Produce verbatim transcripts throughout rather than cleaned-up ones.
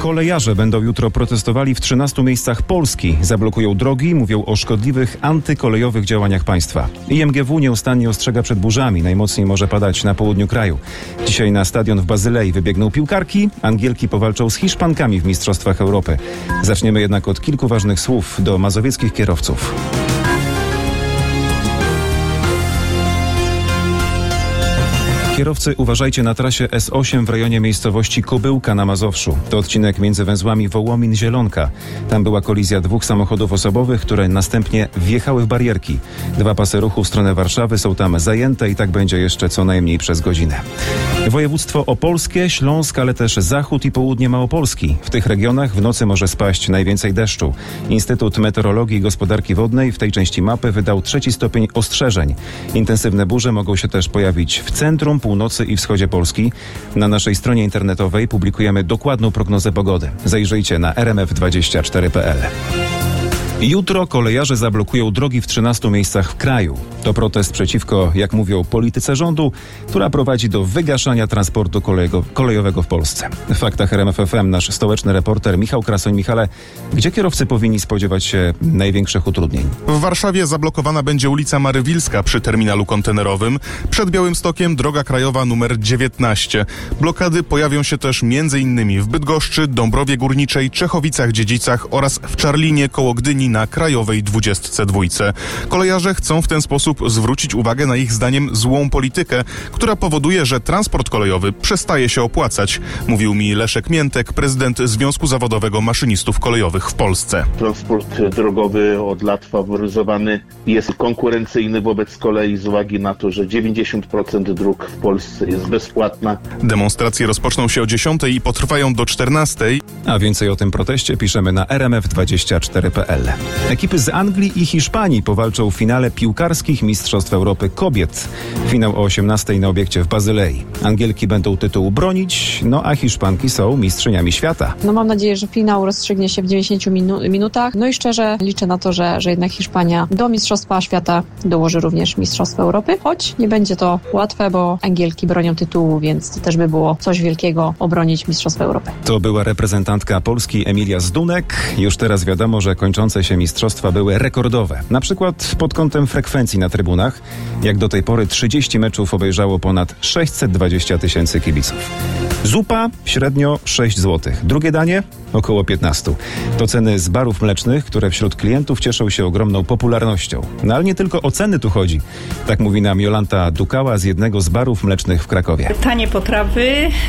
Kolejarze będą jutro protestowali w trzynastu miejscach Polski. Zablokują drogi, mówią o szkodliwych antykolejowych działaniach państwa. I M G W nieustannie ostrzega przed burzami. Najmocniej może padać na południu kraju. Dzisiaj na stadion w Bazylei wybiegną piłkarki. Angielki powalczą z Hiszpankami w Mistrzostwach Europy. Zaczniemy jednak od kilku ważnych słów do mazowieckich kierowców. Kierowcy, uważajcie na trasie S osiem w rejonie miejscowości Kobyłka na Mazowszu. To odcinek między węzłami Wołomin-Zielonka. Tam była kolizja dwóch samochodów osobowych, które następnie wjechały w barierki. Dwa pasy ruchu w stronę Warszawy są tam zajęte i tak będzie jeszcze co najmniej przez godzinę. Województwo opolskie, Śląsk, ale też zachód i południe Małopolski. W tych regionach w nocy może spaść najwięcej deszczu. Instytut Meteorologii i Gospodarki Wodnej w tej części mapy wydał trzeci stopień ostrzeżeń. Intensywne burze mogą się też pojawić w centrum, północy i wschodzie Polski. Na naszej stronie internetowej publikujemy dokładną prognozę pogody. Zajrzyjcie na r m f dwadzieścia cztery kropka p l. Jutro kolejarze zablokują drogi w trzynastu miejscach w kraju. To protest przeciwko, jak mówią, polityce rządu, która prowadzi do wygaszania transportu kolejego, kolejowego w Polsce. W faktach R M F F M nasz stołeczny reporter Michał Krasoń. Michale, gdzie kierowcy powinni spodziewać się największych utrudnień? W Warszawie zablokowana będzie ulica Marywilska przy terminalu kontenerowym. Przed Białymstokiem droga krajowa numer dziewiętnaście. Blokady pojawią się też m.in. w Bydgoszczy, Dąbrowie Górniczej, Czechowicach-Dziedzicach oraz w Czarlinie koło Gdyni na krajowej dwudziestce dwójce. Kolejarze chcą w ten sposób zwrócić uwagę na ich zdaniem złą politykę, która powoduje, że transport kolejowy przestaje się opłacać, mówił mi Leszek Miętek, prezydent Związku Zawodowego Maszynistów Kolejowych w Polsce. Transport drogowy od lat faworyzowany jest konkurencyjny wobec kolei z uwagi na to, że dziewięćdziesiąt procent dróg w Polsce jest bezpłatna. Demonstracje rozpoczną się o dziesiątej i potrwają do czternastej. A więcej o tym proteście piszemy na r m f dwadzieścia cztery kropka p l. Ekipy z Anglii i Hiszpanii powalczą w finale piłkarskich Mistrzostw Europy Kobiet. Finał o osiemnastej na obiekcie w Bazylei. Angielki będą tytuł bronić, no a Hiszpanki są mistrzyniami świata. No mam nadzieję, że finał rozstrzygnie się w dziewięćdziesięciu minu- minutach. No i szczerze liczę na to, że, że jednak Hiszpania do Mistrzostwa Świata dołoży również Mistrzostwo Europy. Choć nie będzie to łatwe, bo Angielki bronią tytułu, więc to też by było coś wielkiego obronić Mistrzostwo Europy. To była reprezentantka Polski Emilia Zdunek. Już teraz wiadomo, że kończące się mistrzostwa były rekordowe. Na przykład pod kątem frekwencji na trybunach. Jak do tej pory trzydzieści meczów obejrzało ponad sześćset dwadzieścia tysięcy kibiców. Zupa średnio sześć złotych. Drugie danie około piętnaście. To ceny z barów mlecznych, które wśród klientów cieszą się ogromną popularnością. No ale nie tylko o ceny tu chodzi. Tak mówi nam Jolanta Dukała z jednego z barów mlecznych w Krakowie. Tanie potrawy,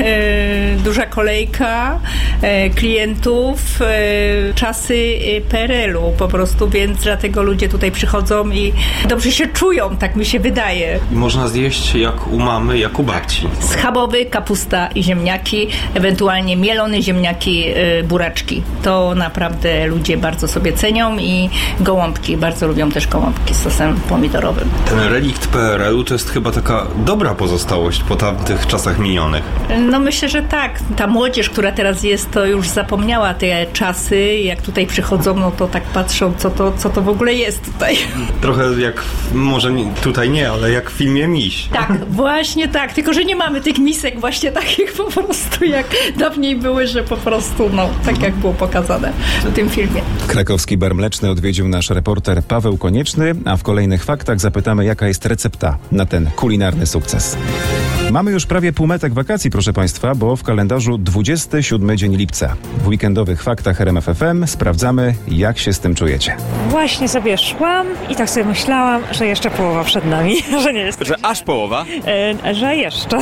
yy, duża kolejka yy, klientów, yy, czasy yy, P R L u po prostu, więc dlatego ludzie tutaj przychodzą i dobrze się czują, tak mi się wydaje. Można zjeść jak u mamy, jak u babci. Schabowy, kapusta i ziemniaki, ewentualnie mielone ziemniaki, yy, buraczki. To naprawdę ludzie bardzo sobie cenią i gołąbki, bardzo lubią też gołąbki z sosem pomidorowym. Ten relikt P R L u to jest chyba taka dobra pozostałość po tamtych czasach minionych. No myślę, że tak. Ta młodzież, która teraz jest, to już zapomniała te czasy. Jak tutaj przychodzą, no to tak patrzą, co to, co to w ogóle jest tutaj. Trochę jak, może nie, tutaj nie, ale jak w filmie Miś. Tak, właśnie tak. Tylko, że nie mamy tych misek właśnie takich po prostu, jak dawniej były, że po prostu, no, tak jak było pokazane w tym filmie. Krakowski bar mleczny odwiedził nasz reporter Paweł Konieczny, a w kolejnych faktach zapytamy, jaka jest recepta na ten kulinarny sukces. Mamy już prawie półmetek wakacji, proszę Państwa, bo w kalendarzu dwudziesty siódmy dzień lipca. W weekendowych faktach R M F F M sprawdzamy, jak się z tym czujecie. Właśnie sobie szłam i tak sobie myślałam, że jeszcze połowa przed nami, że nie jest. Że aż połowa? E, że jeszcze.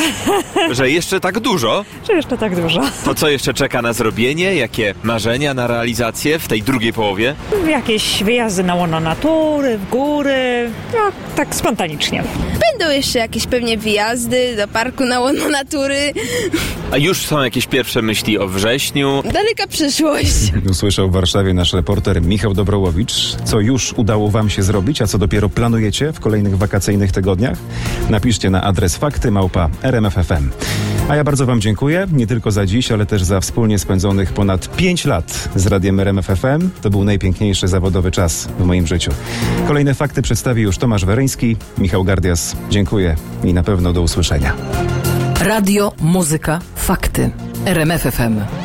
Że jeszcze tak dużo? Że jeszcze tak dużo. To co jeszcze czeka na zrobienie? Jakie marzenia na realizację w tej drugiej połowie? Jakieś wyjazdy na łono natury, w góry, no tak spontanicznie. Będą jeszcze jakieś pewnie wyjazdy do parku na łono natury. A już są jakieś pierwsze myśli o wrześniu? Daleka przyszłość. Usłyszał w Warszawie nasz reporter Michał Dobrołowicz. Co już udało Wam się zrobić, a co dopiero planujecie w kolejnych wakacyjnych tygodniach? Napiszcie na adres fakty małpa r m f f m. A ja bardzo Wam dziękuję, nie tylko za dziś, ale też za wspólnie spędzonych ponad pięć lat z Radiem R M F F M. To był najpiękniejszy zawodowy czas w moim życiu. Kolejne fakty przedstawi już Tomasz Weryński. Michał Gardias, dziękuję i na pewno do usłyszenia. Radio, muzyka, fakty. R M F F M.